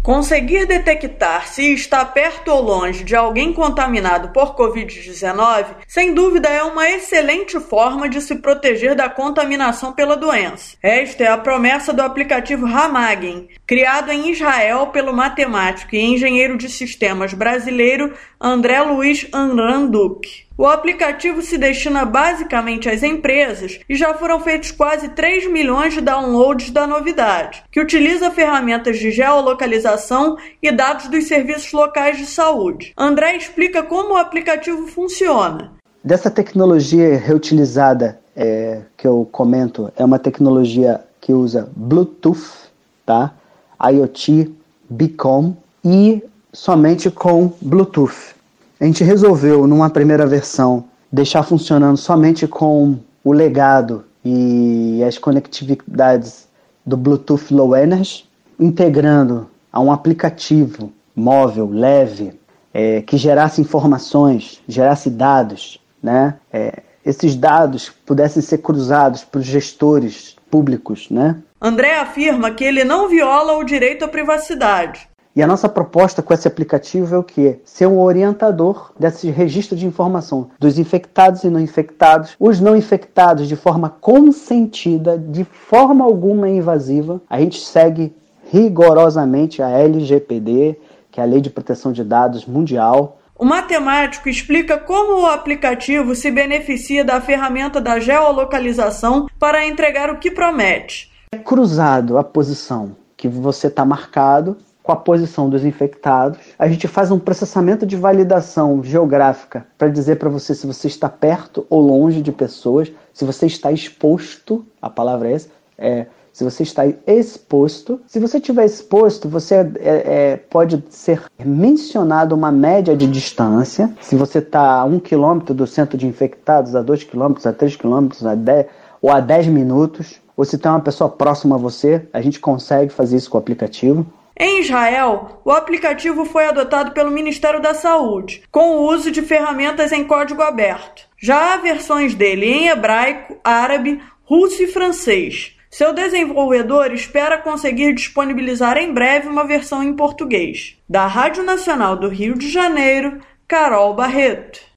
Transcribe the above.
Conseguir detectar se está perto ou longe de alguém contaminado por Covid-19, sem dúvida é uma excelente forma de se proteger da contaminação pela doença. Esta é a promessa do aplicativo Ramagen, criado em Israel pelo matemático e engenheiro de sistemas brasileiro André Luiz Anranduk. O aplicativo se destina basicamente às empresas e já foram feitos quase 3 milhões de downloads da novidade, que utiliza ferramentas de geolocalização e dados dos serviços locais de saúde. André explica como o aplicativo funciona. Dessa tecnologia reutilizada que eu comento, é uma tecnologia que usa Bluetooth, tá? IoT, Beacon e somente com Bluetooth. A gente resolveu, numa primeira versão, deixar funcionando somente com o legado e as conectividades do Bluetooth Low Energy, integrando a um aplicativo móvel, leve, que gerasse informações, gerasse dados, né? Esses dados pudessem ser cruzados para os gestores públicos, né? André afirma que ele não viola o direito à privacidade. E a nossa proposta com esse aplicativo é o quê? Ser um orientador desse registro de informação dos infectados e não infectados, os não infectados de forma consentida, de forma alguma invasiva. A gente segue rigorosamente a LGPD, que é a Lei de Proteção de Dados Mundial. O matemático explica como o aplicativo se beneficia da ferramenta da geolocalização para entregar o que promete. É cruzado a posição que você está marcado com a posição dos infectados. A gente faz um processamento de validação geográfica para dizer para você se você está perto ou longe de pessoas, se você está exposto, a palavra é essa, se você está exposto. Se você estiver exposto, você pode ser mencionado uma média de distância. Se você está a 1 km do centro de infectados, a 2 km, a 3 km, ou a 10 minutos, ou se tem uma pessoa próxima a você, a gente consegue fazer isso com o aplicativo. Em Israel, o aplicativo foi adotado pelo Ministério da Saúde, com o uso de ferramentas em código aberto. Já há versões dele em hebraico, árabe, russo e francês. Seu desenvolvedor espera conseguir disponibilizar em breve uma versão em português. Da Rádio Nacional do Rio de Janeiro, Carol Barreto.